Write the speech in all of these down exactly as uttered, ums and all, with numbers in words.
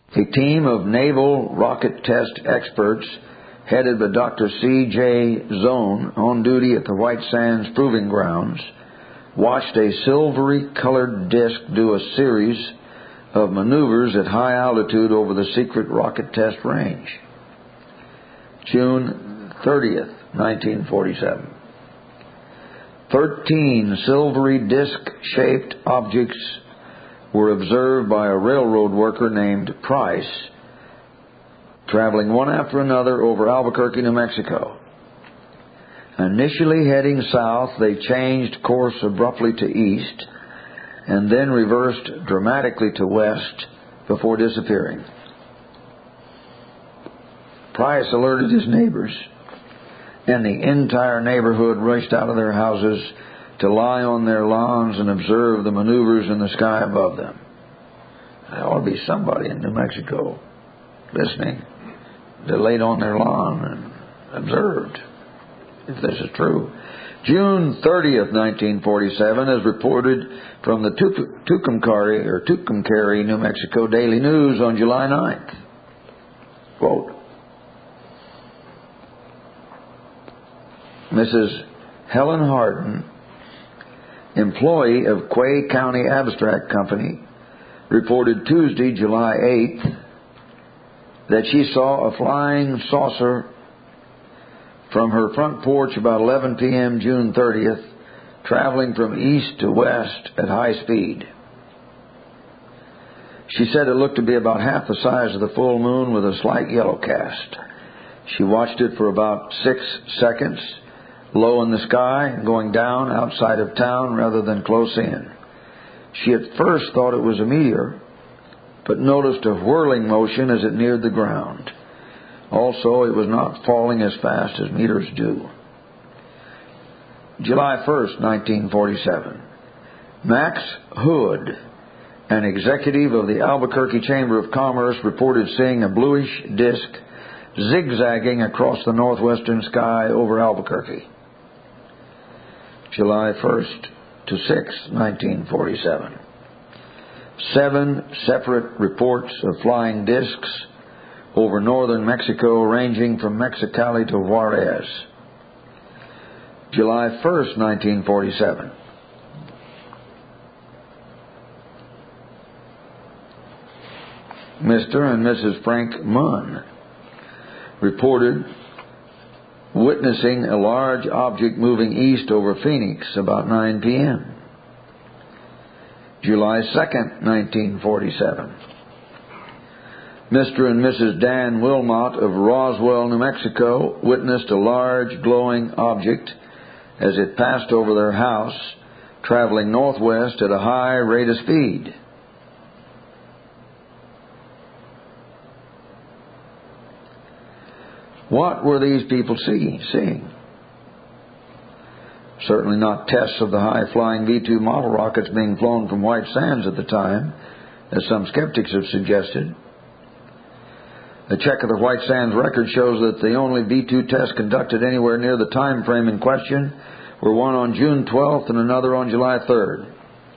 A team of naval rocket test experts, headed by Doctor C J Zone, on duty at the White Sands Proving Grounds, watched a silvery-colored disk do a series of maneuvers at high altitude over the secret rocket test range. June thirtieth, nineteen forty-seven. Thirteen silvery disc-shaped objects were observed by a railroad worker named Price, traveling one after another over Albuquerque, New Mexico. Initially heading south, they changed course abruptly to east and then reversed dramatically to west before disappearing. Price alerted his neighbors, and the entire neighborhood rushed out of their houses to lie on their lawns and observe the maneuvers in the sky above them. There ought to be somebody in New Mexico listening that laid on their lawn and observed, if this is true. June thirtieth, nineteen forty-seven, as reported from the Tucumcari, or Tucumcari, New Mexico Daily News on July ninth. Quote, Missus Helen Harden, employee of Quay County Abstract Company, reported Tuesday, July eighth, that she saw a flying saucer from her front porch about eleven p.m. June thirtieth, traveling from east to west at high speed. She said it looked to be about half the size of the full moon with a slight yellow cast. She watched it for about six seconds, low in the sky, going down outside of town rather than close in. She at first thought it was a meteor, but noticed a whirling motion as it neared the ground. Also, it was not falling as fast as meteors do. July first, nineteen forty-seven. Max Hood, an executive of the Albuquerque Chamber of Commerce, reported seeing a bluish disk zigzagging across the northwestern sky over Albuquerque. July first to sixth, nineteen forty-seven. Seven separate reports of flying disks over northern Mexico, ranging from Mexicali to Juarez. July first, nineteen forty-seven. Mister and Missus Frank Munn reported witnessing a large object moving east over Phoenix about nine p.m. July second, nineteen forty-seven. Mister and Missus Dan Wilmot of Roswell, New Mexico, witnessed a large glowing object as it passed over their house, traveling northwest at a high rate of speed. What were these people seeing? seeing? Certainly not tests of the high-flying V two model rockets being flown from White Sands at the time, as some skeptics have suggested. A check of the White Sands record shows that the only V two tests conducted anywhere near the time frame in question were one on June twelfth and another on July third.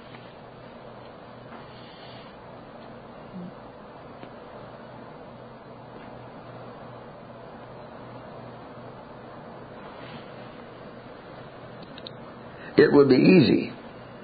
It would be easy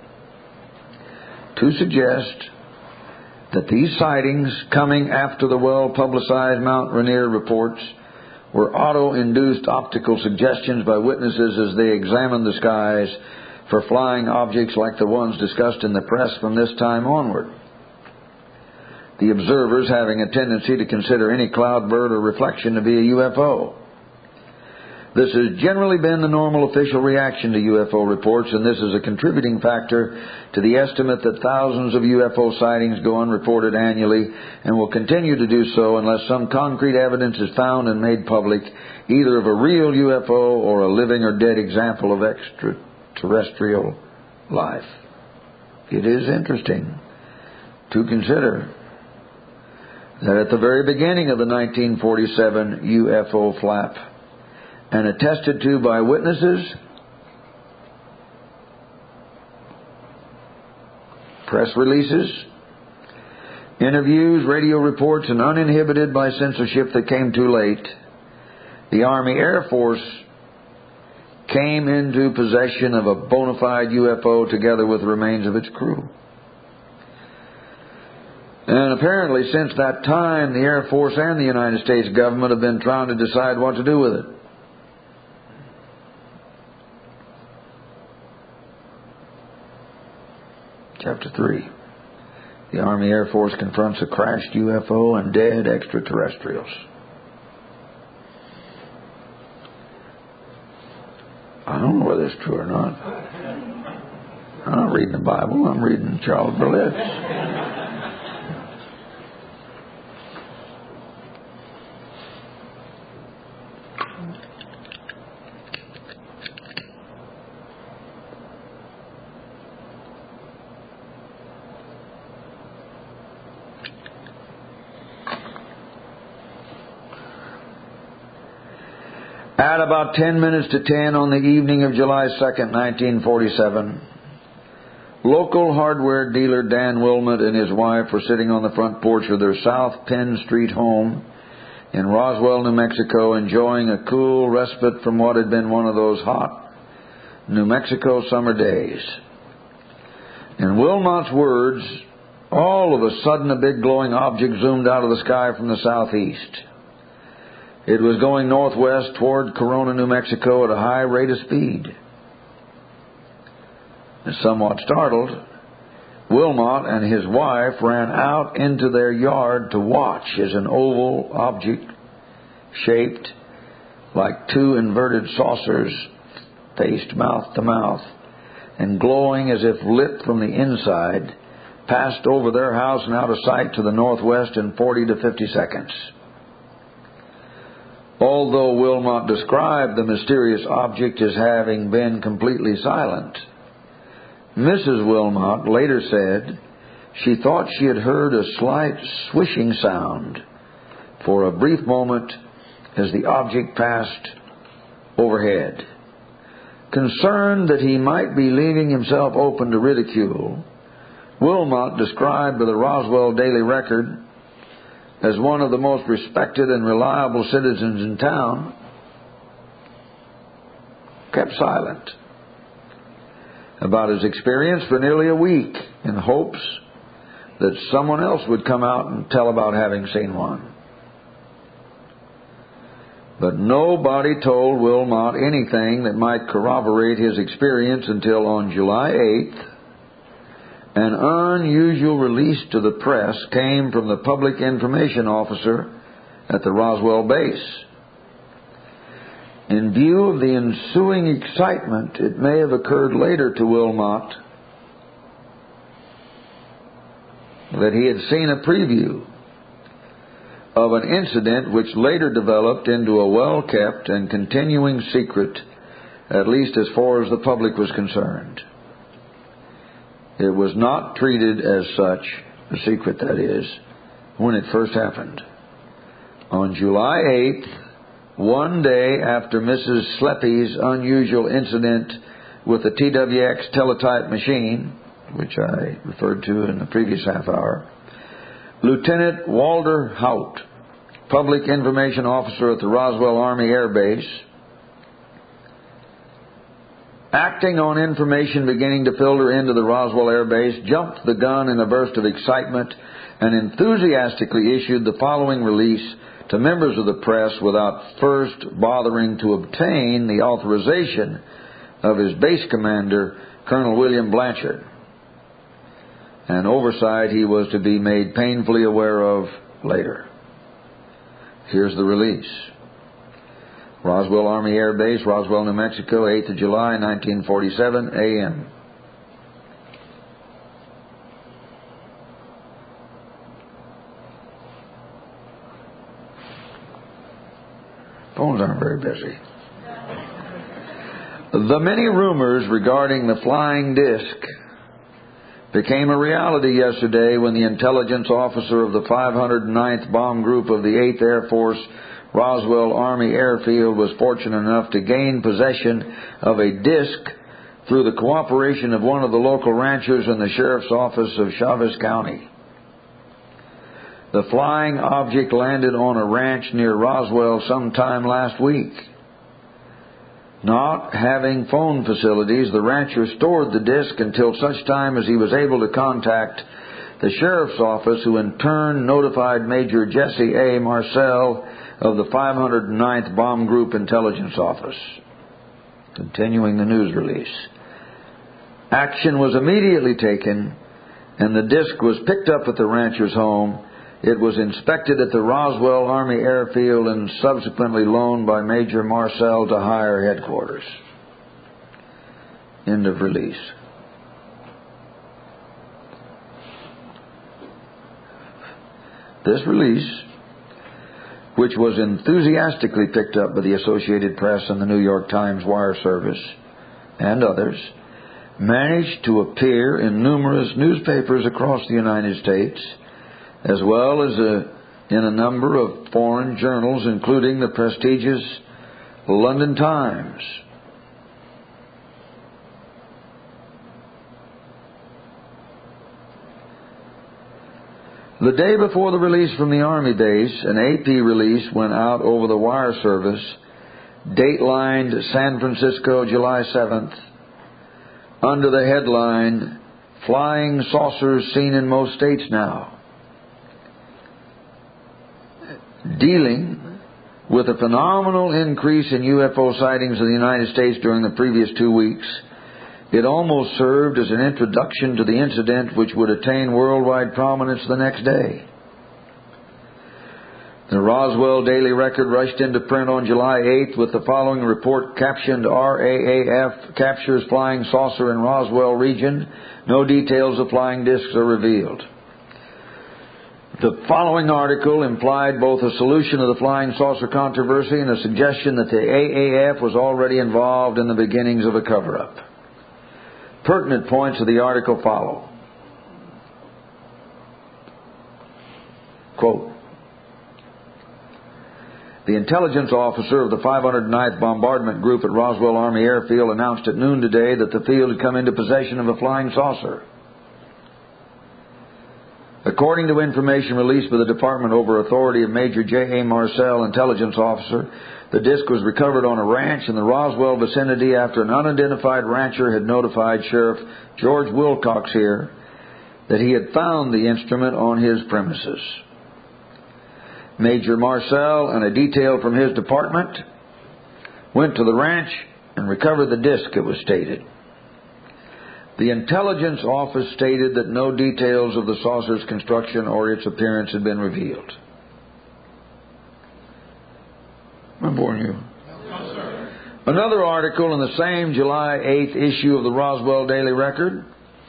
to suggest that these sightings, coming after the well-publicized Mount Rainier reports, were auto-induced optical suggestions by witnesses as they examined the skies for flying objects like the ones discussed in the press from this time onward. The observers having a tendency to consider any cloud bird or reflection to be a U F O. This has generally been the normal official reaction to U F O reports, and this is a contributing factor to the estimate that thousands of U F O sightings go unreported annually and will continue to do so unless some concrete evidence is found and made public, either of a real U F O or a living or dead example of extraterrestrial life. It is interesting to consider that at the very beginning of the nineteen forty-seven U F O flap, and attested to by witnesses, press releases, interviews, radio reports, and uninhibited by censorship that came too late, the Army Air Force came into possession of a bona fide U F O together with the remains of its crew. And apparently since that time, the Air Force and the United States government have been trying to decide what to do with it. Chapter three. The Army Air Force confronts a crashed U F O and dead extraterrestrials. I don't know whether it's true or not. I'm not reading the Bible. I'm reading Charles Berlitz. At about ten minutes to ten on the evening of July second, nineteen forty-seven, local hardware dealer Dan Wilmot and his wife were sitting on the front porch of their South Penn Street home in Roswell, New Mexico, enjoying a cool respite from what had been one of those hot New Mexico summer days. In Wilmot's words, all of a sudden a big glowing object zoomed out of the sky from the southeast. It was going northwest toward Corona, New Mexico at a high rate of speed. And somewhat startled, Wilmot and his wife ran out into their yard to watch as an oval object shaped like two inverted saucers faced mouth to mouth and glowing as if lit from the inside passed over their house and out of sight to the northwest in forty to fifty seconds. Although Wilmot described the mysterious object as having been completely silent, Missus Wilmot later said she thought she had heard a slight swishing sound for a brief moment as the object passed overhead. Concerned that he might be leaving himself open to ridicule, Wilmot, described by the Roswell Daily Record as one of the most respected and reliable citizens in town, kept silent about his experience for nearly a week in hopes that someone else would come out and tell about having seen one. But nobody told Wilmot anything that might corroborate his experience until on July eighth, an unusual release to the press came from the public information officer at the Roswell base. In view of the ensuing excitement, it may have occurred later to Wilmot that he had seen a preview of an incident which later developed into a well-kept and continuing secret, at least as far as the public was concerned. It was not treated as such, a secret that is, when it first happened. On July eighth, one day after Missus Sleppy's unusual incident with the T W X teletype machine, which I referred to in the previous half hour, Lieutenant Walter Haut, Public Information Officer at the Roswell Army Air Base, acting on information beginning to filter into the Roswell Air Base, jumped the gun in a burst of excitement and enthusiastically issued the following release to members of the press without first bothering to obtain the authorization of his base commander, Colonel William Blanchard, an oversight he was to be made painfully aware of later. Here's the release. Roswell Army Air Base, Roswell, New Mexico, eighth of July, nineteen forty-seven, A M Phones aren't very busy. The many rumors regarding the flying disc became a reality yesterday when the intelligence officer of the five hundred ninth Bomb Group of the eighth Air Force Roswell Army Airfield was fortunate enough to gain possession of a disc through the cooperation of one of the local ranchers in the sheriff's office of Chavez County. The flying object landed on a ranch near Roswell sometime last week. Not having phone facilities, the rancher stored the disc until such time as he was able to contact the sheriff's office, who in turn notified Major Jesse A. Marcel of the five hundred ninth Bomb Group Intelligence Office. Continuing the news release. Action was immediately taken, and the disc was picked up at the rancher's home. It was inspected at the Roswell Army Airfield and subsequently loaned by Major Marcel to higher headquarters. End of release. This release, which was enthusiastically picked up by the Associated Press and the New York Times Wire Service and others, managed to appear in numerous newspapers across the United States, as well as a, in a number of foreign journals, including the prestigious London Times. The day before the release from the Army base, an A P release went out over the wire service, datelined San Francisco, July seventh, under the headline, "Flying Saucers Seen in Most States Now." Dealing with a phenomenal increase in U F O sightings in the United States during the previous two weeks, it almost served as an introduction to the incident which would attain worldwide prominence the next day. The Roswell Daily Record rushed into print on July eighth with the following report captioned, "R A A F captures flying saucer in Roswell region. No details of flying discs are revealed." The following article implied both a solution of the flying saucer controversy and a suggestion that the A A F was already involved in the beginnings of a cover-up. Pertinent points of the article follow. Quote, "The intelligence officer of the five hundred ninth Bombardment Group at Roswell Army Airfield announced at noon today that the field had come into possession of a flying saucer. According to information released by the Department over authority of Major J A. Marcel, intelligence officer, the disc was recovered on a ranch in the Roswell vicinity after an unidentified rancher had notified Sheriff George Wilcox here that he had found the instrument on his premises. Major Marcel and a detail from his department went to the ranch and recovered the disc, it was stated. The intelligence office stated that no details of the saucer's construction or its appearance had been revealed." I'm boring you. No, sir. Another article in the same July eighth issue of the Roswell Daily Record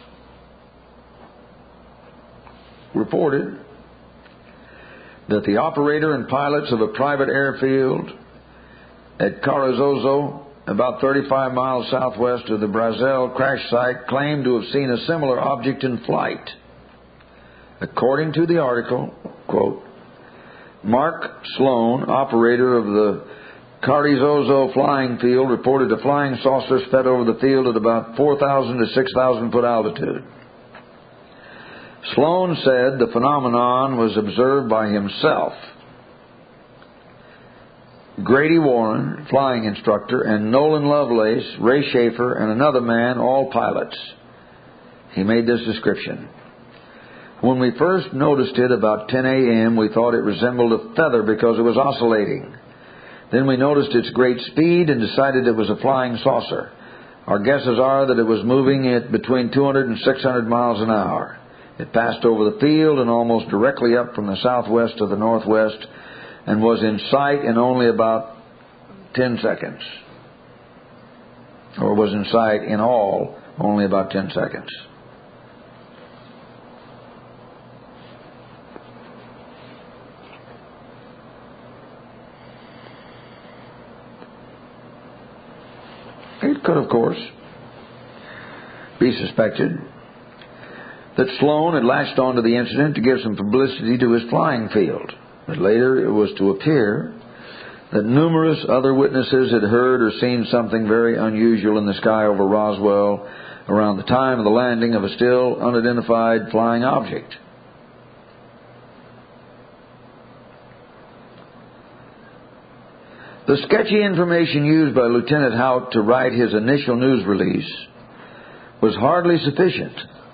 reported that the operator and pilots of a private airfield at Carrizozo, about thirty-five miles southwest of the Brazel crash site, claimed to have seen a similar object in flight. According to the article, quote, "Mark Sloan, operator of the Carrizozo flying field, reported a flying saucer sped over the field at about four thousand to six thousand foot altitude. Sloan said the phenomenon was observed by himself, Grady Warren, flying instructor, and Nolan Lovelace, Ray Schaefer, and another man, all pilots. He made this description. When we first noticed it about ten a.m., we thought it resembled a feather because it was oscillating. Then we noticed its great speed and decided it was a flying saucer. Our guesses are that it was moving at between two hundred and six hundred miles an hour. It passed over the field and almost directly up from the southwest to the northwest, and was in sight in only about ten seconds. Or was in sight in all only about ten seconds. It could, of course, be suspected that Sloan had latched onto the incident to give some publicity to his flying field. But later it was to appear that numerous other witnesses had heard or seen something very unusual in the sky over Roswell around the time of the landing of a still unidentified flying object. The sketchy information used by Lieutenant Haut to write his initial news release was hardly sufficient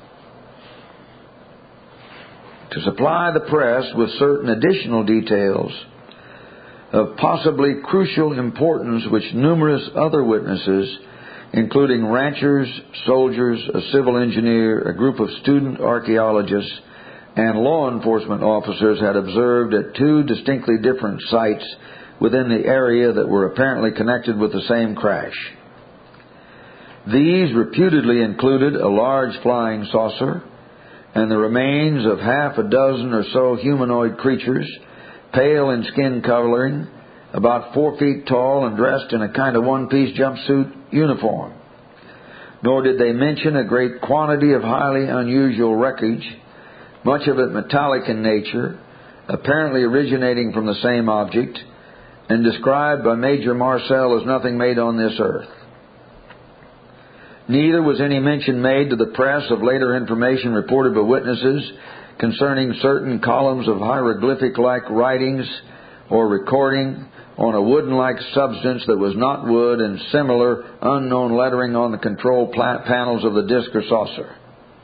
to supply the press with certain additional details of possibly crucial importance which numerous other witnesses, including ranchers, soldiers, a civil engineer, a group of student archaeologists, and law enforcement officers had observed at two distinctly different sites within the area that were apparently connected with the same crash. These reputedly included a large flying saucer and the remains of half a dozen or so humanoid creatures, pale in skin coloring, about four feet tall and dressed in a kind of one-piece jumpsuit uniform. Nor did they mention a great quantity of highly unusual wreckage, much of it metallic in nature, apparently originating from the same object, and described by Major Marcel as nothing made on this earth. Neither was any mention made to the press of later information reported by witnesses concerning certain columns of hieroglyphic-like writings or recording on a wooden-like substance that was not wood and similar unknown lettering on the control panels of the disc or saucer.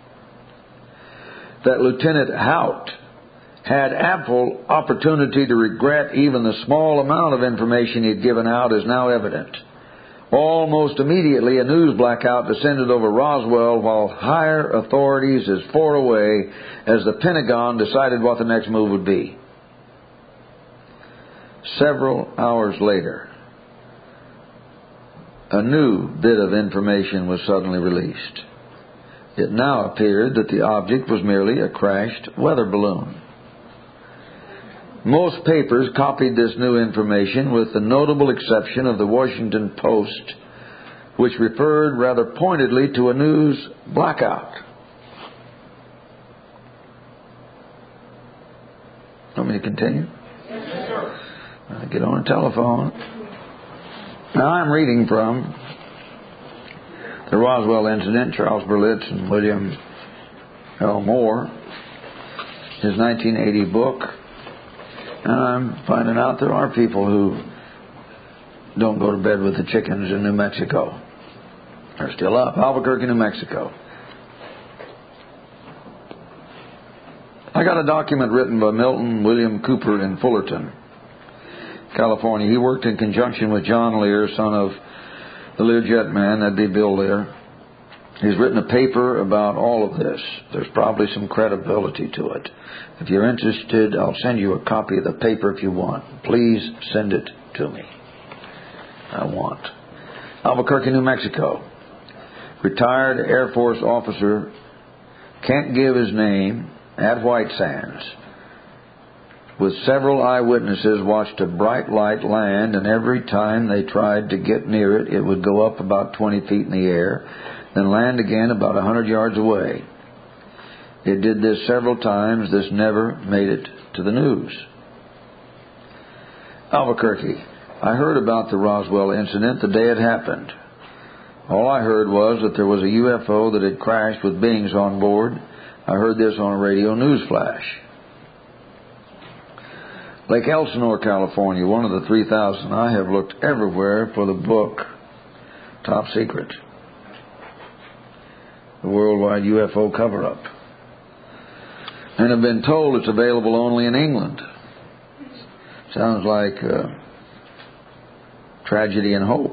That Lieutenant Haut had ample opportunity to regret even the small amount of information he had given out is now evident. Almost immediately, a news blackout descended over Roswell while higher authorities as far away as the Pentagon decided what the next move would be. Several hours later, a new bit of information was suddenly released. It now appeared that the object was merely a crashed weather balloon. Most papers copied this new information with the notable exception of the Washington Post, which referred rather pointedly to a news blackout. Want me to continue? Yes, sir. I get on a telephone. Now I'm reading from the Roswell incident, Charles Berlitz and William L. Moore, his nineteen eighty book. And I'm finding out there are people who don't go to bed with the chickens in New Mexico. They're still up. Albuquerque, New Mexico. I got a document written by Milton William Cooper in Fullerton, California. He worked in conjunction with John Lear, son of the Learjet man. That'd be Bill Lear. He's written a paper about all of this. There's probably some credibility to it. If you're interested, I'll send you a copy of the paper if you want. Please send it to me. I want. Albuquerque, New Mexico. Retired Air Force officer, can't give his name, at White Sands, with several eyewitnesses, watched a bright light land, and every time they tried to get near it, it would go up about twenty feet in the air, then land again about a hundred yards away. It did this several times. This never made it to the news. Albuquerque. I heard about the Roswell incident the day it happened. All I heard was that there was a U F O that had crashed with beings on board. I heard this on a radio news flash. Lake Elsinore, California, one of the three thousand. I have looked everywhere for the book, Top Secret, the Worldwide U F O Cover-Up, and have been told it's available only in England. Sounds like uh, Tragedy and Hope.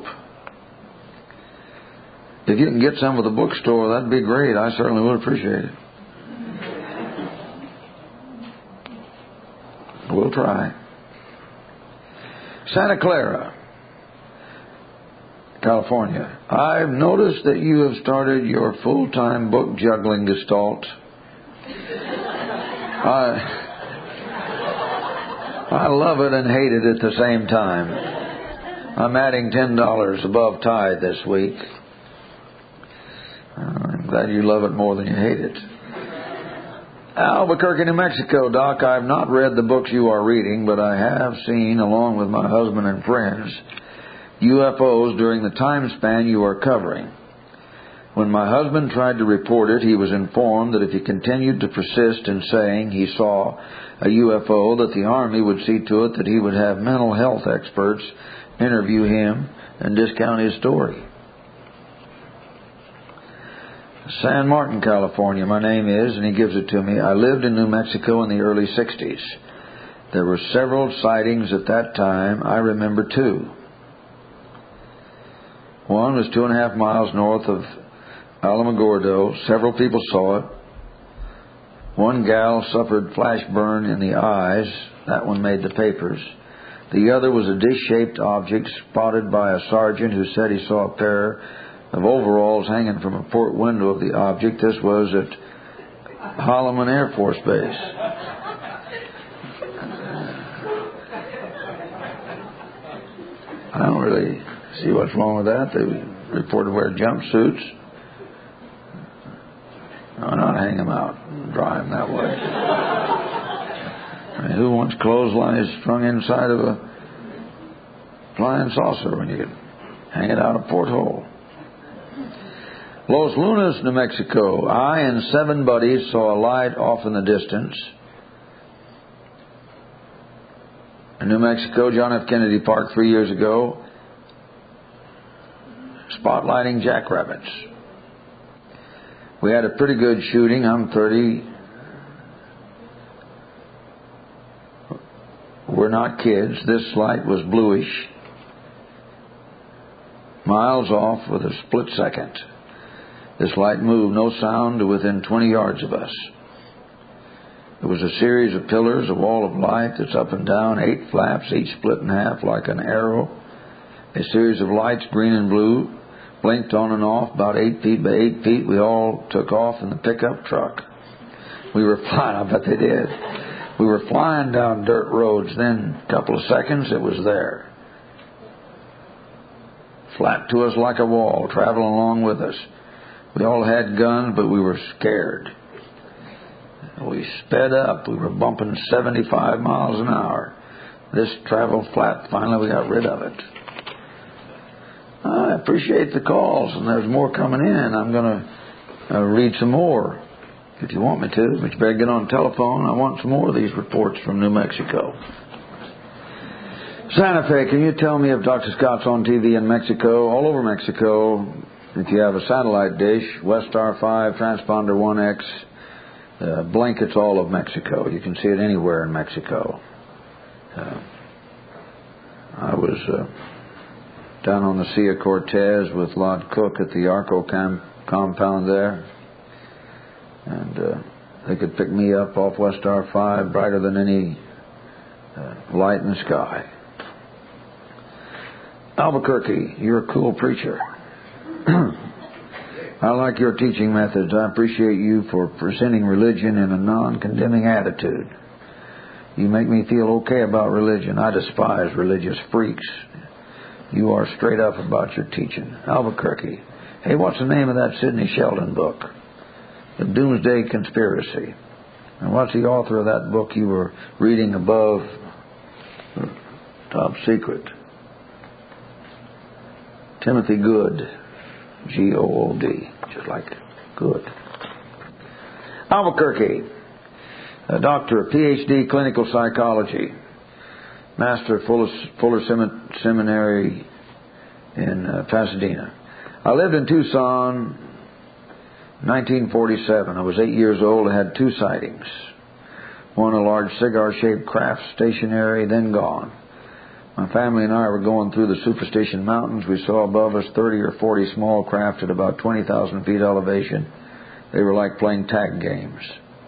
If you can get some at the bookstore, that'd be great. I certainly would appreciate it. We'll try. Santa Clara, California. I've noticed that you have started your full-time book juggling gestalt. I, I love it and hate it at the same time. I'm adding ten dollars above tithe this week. I'm glad you love it more than you hate it. Albuquerque, New Mexico. Doc, I've not read the books you are reading, but I have seen, along with my husband and friends, U F Os during the time span you are covering. When my husband tried to report it, he was informed that if he continued to persist in saying he saw a U F O, that the Army would see to it that he would have mental health experts interview him and discount his story. San Martin, California, my name is, and he gives it to me. I lived in New Mexico in the early sixties. There were several sightings at that time. I remember two. One was two and a half miles north of Alamogordo. Several people saw it. One gal suffered flash burn in the eyes. That one made the papers. The other was a dish-shaped object spotted by a sergeant who said he saw a pair of overalls hanging from a port window of the object. This was at Holloman Air Force Base. I don't really see what's wrong with that. They reported wear jumpsuits. No, not hang them out and dry them that way. I mean, who wants clothesline strung inside of a flying saucer when you could hang it out a porthole? Los Lunas, New Mexico. I and seven buddies saw a light off in the distance. In New Mexico, John F. Kennedy Park three years ago, spotlighting jackrabbits. We had a pretty good shooting. I'm thirty. We're not kids. This light was bluish, miles off with a split second. This light moved, no sound, to within twenty yards of us. It was a series of pillars, a wall of light that's up and down, eight flaps, each split in half like an arrow. A series of lights, green and blue, blinked on and off, about eight feet by eight feet. We all took off in the pickup truck. We were flying, I bet they did. We were flying down dirt roads. Then, a couple of seconds, it was there. Flat to us like a wall, traveling along with us. We all had guns, but we were scared. We sped up. We were bumping seventy-five miles an hour. This traveled flat. Finally, we got rid of it. I appreciate the calls, and there's more coming in. I'm going to uh, read some more if you want me to, but you better get on the telephone. I want some more of these reports from New Mexico. Santa Fe, can you tell me if Doctor Scott's on T V in Mexico, all over Mexico? If you have a satellite dish, Westar five, Transponder one X, uh, blankets all of Mexico. You can see it anywhere in Mexico. Uh, I was uh, down on the Sea of Cortez with Lord Cook at the Arco cam- compound there. And uh, they could pick me up off Westar five brighter than any uh, light in the sky. Albuquerque, you're a cool preacher. I like your teaching methods. I appreciate you for presenting religion in a non-condemning attitude. You make me feel okay about religion. I despise religious freaks. You are straight up about your teaching. Albuquerque. Hey, what's the name of that Sidney Sheldon book? The Doomsday Conspiracy. And what's the author of that book you were reading above? Top secret. Timothy Good. G O O D. Just like good. Albuquerque. A doctor, P H D, clinical psychology. Master, Fuller, Fuller Seminary in uh, Pasadena. I lived in Tucson, nineteen forty-seven. I was eight years old. I had two sightings. One, a large cigar-shaped craft stationary, then gone. My family and I were going through the Superstition Mountains. We saw above us thirty or forty small craft at about twenty thousand feet elevation. They were like playing tag games.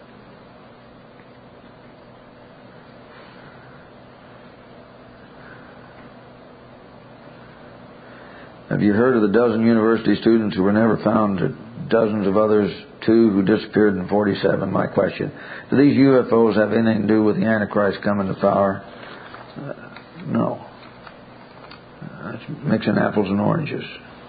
Have you heard of the dozen university students who were never found, dozens of others, two who disappeared in forty-seven? My question. Do these U F Os have anything to do with the Antichrist coming to power? Uh, no. That's mixing apples and oranges.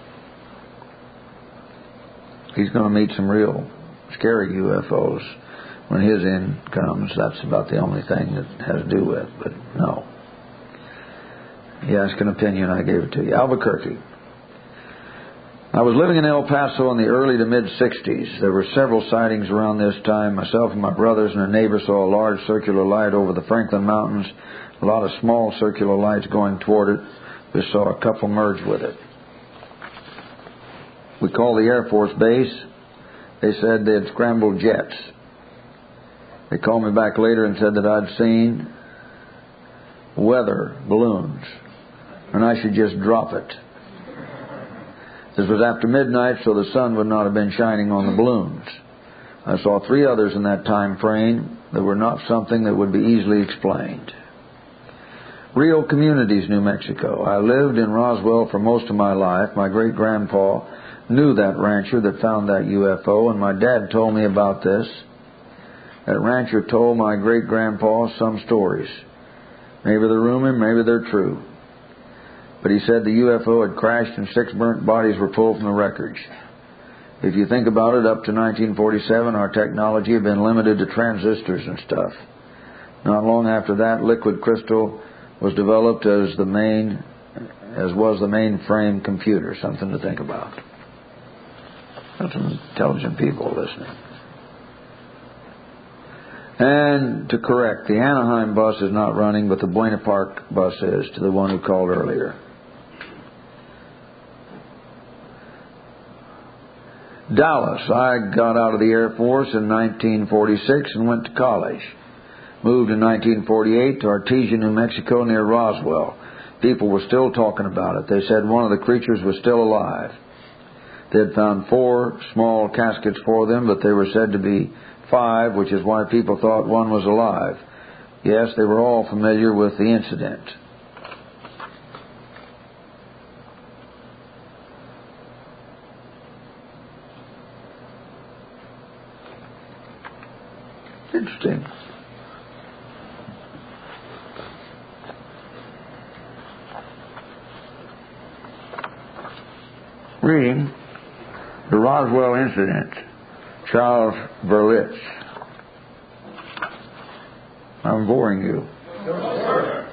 He's going to meet some real scary U F Os when his end comes. That's about the only thing that has to do with. But no. You asked an opinion, I gave it to you. Albuquerque. I was living in El Paso in the early to mid-sixties. There were several sightings around this time. Myself and my brothers and a neighbor saw a large circular light over the Franklin Mountains. A lot of small circular lights going toward it. We saw a couple merge with it. We called the Air Force Base. They said they had scrambled jets. They called me back later and said that I'd seen weather balloons and I should just drop it. This was after midnight, so the sun would not have been shining on the balloons. I saw three others in that time frame that were not something that would be easily explained. Rio Communities, New Mexico. I lived in Roswell for most of my life. My great-grandpa knew that rancher that found that U F O, and my dad told me about this. That rancher told my great-grandpa some stories. Maybe they're rumor, maybe they're true. But he said the U F O had crashed and six burnt bodies were pulled from the wreckage. If you think about it, up to nineteen forty-seven, our technology had been limited to transistors and stuff. Not long after that, liquid crystal was developed as the main, as was the mainframe computer. Something to think about. Got some intelligent people listening. And to correct, the Anaheim bus is not running, but the Buena Park bus is, to the one who called earlier. Dallas. I got out of the Air Force in nineteen forty-six and went to college. Moved in nineteen forty-eight to Artesia, New Mexico, near Roswell. People were still talking about it. They said one of the creatures was still alive. They had found four small caskets for them, but they were said to be five, which is why people thought one was alive. Yes, they were all familiar with the incident. Interesting. Reading the Roswell incident, Charles Berlitz. I'm boring you. No, sir.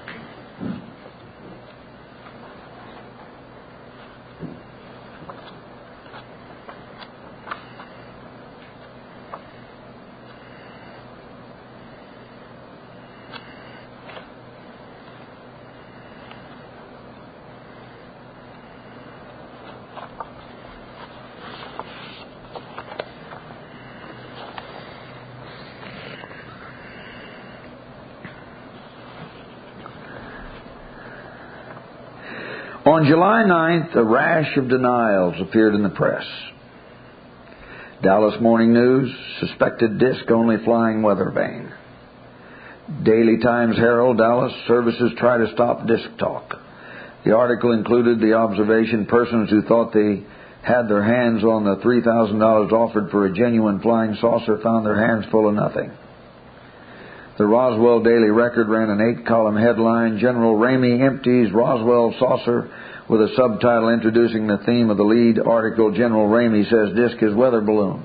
On July ninth, a rash of denials appeared in the press. Dallas Morning News, suspected disc only flying weather vane. Daily Times Herald, Dallas, services try to stop disc talk. The article included the observation persons who thought they had their hands on the three thousand dollars offered for a genuine flying saucer found their hands full of nothing. The Roswell Daily Record ran an eight-column headline, General Ramey empties Roswell saucer, with a subtitle introducing the theme of the lead article, General Ramey says disc is weather balloon.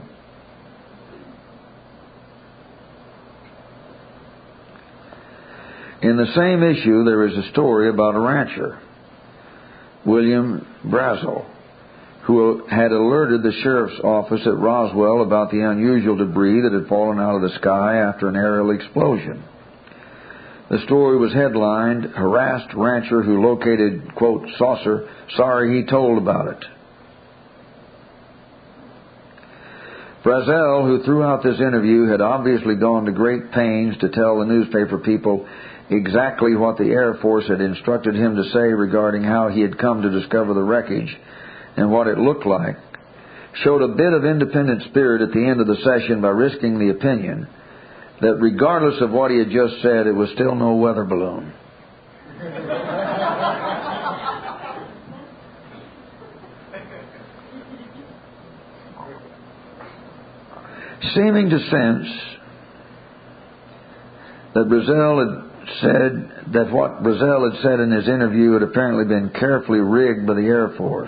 In the same issue, there is a story about a rancher, William Brazel, who had alerted the sheriff's office at Roswell about the unusual debris that had fallen out of the sky after an aerial explosion. The story was headlined, Harassed Rancher Who Located, quote, Saucer, Sorry He Told About It. Brazel, who throughout this interview had obviously gone to great pains to tell the newspaper people exactly what the Air Force had instructed him to say regarding how he had come to discover the wreckage and what it looked like, showed a bit of independent spirit at the end of the session by risking the opinion that regardless of what he had just said, it was still no weather balloon. Seeming to sense that Brazel had said that what Brazel had said in his interview had apparently been carefully rigged by the Air Force.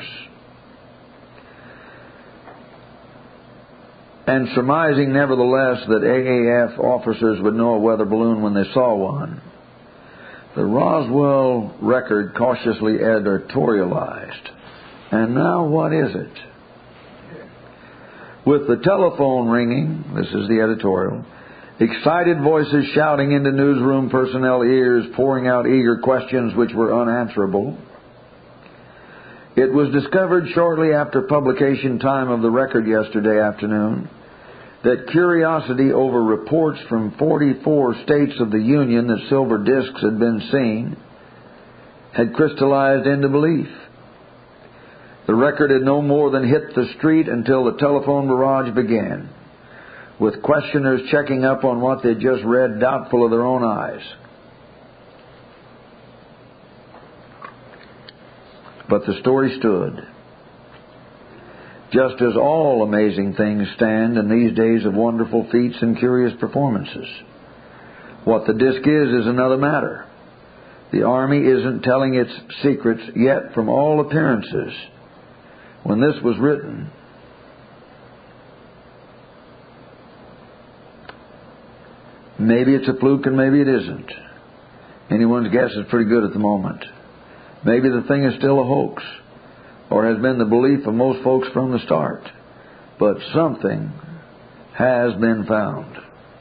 And surmising, nevertheless, that A A F officers would know a weather balloon when they saw one, the Roswell Record cautiously editorialized. And now what is it? With the telephone ringing, this is the editorial, excited voices shouting into newsroom personnel ears, pouring out eager questions which were unanswerable, It was discovered shortly after publication time of the record yesterday afternoon that curiosity over reports from forty-four states of the Union that silver discs had been seen had crystallized into belief. The record had no more than hit the street until the telephone barrage began, with questioners checking up on what they'd just read, doubtful of their own eyes. But the story stood. Just as all amazing things stand in these days of wonderful feats and curious performances. What the disc is is another matter. The Army isn't telling its secrets yet from all appearances. When this was written, maybe it's a fluke and maybe it isn't. Anyone's guess is pretty good at the moment. Maybe the thing is still a hoax, or has been the belief of most folks from the start. But something has been found.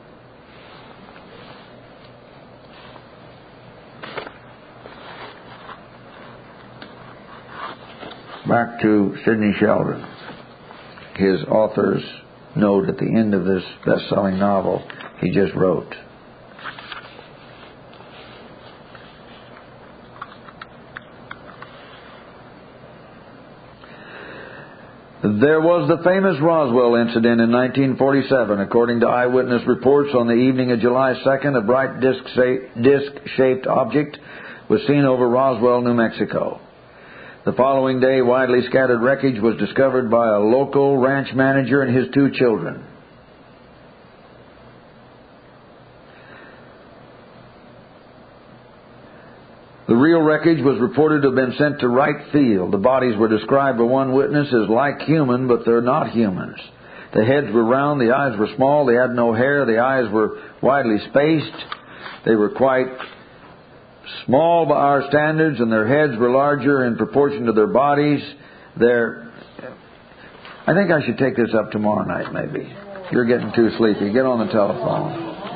Back to Sidney Sheldon. His author's note at the end of this best-selling novel he just wrote. There was the famous Roswell incident in nineteen forty-seven. According to eyewitness reports, on the evening of July second, a bright disc-shaped object was seen over Roswell, New Mexico. The following day, widely scattered wreckage was discovered by a local ranch manager and his two children. The real wreckage was reported to have been sent to Wright Field. The bodies were described by one witness as like human, but they're not humans. The heads were round, the eyes were small, they had no hair, the eyes were widely spaced. They were quite small by our standards, and their heads were larger in proportion to their bodies. They're... I think I should take this up tomorrow night, maybe. You're getting too sleepy. Get on the telephone.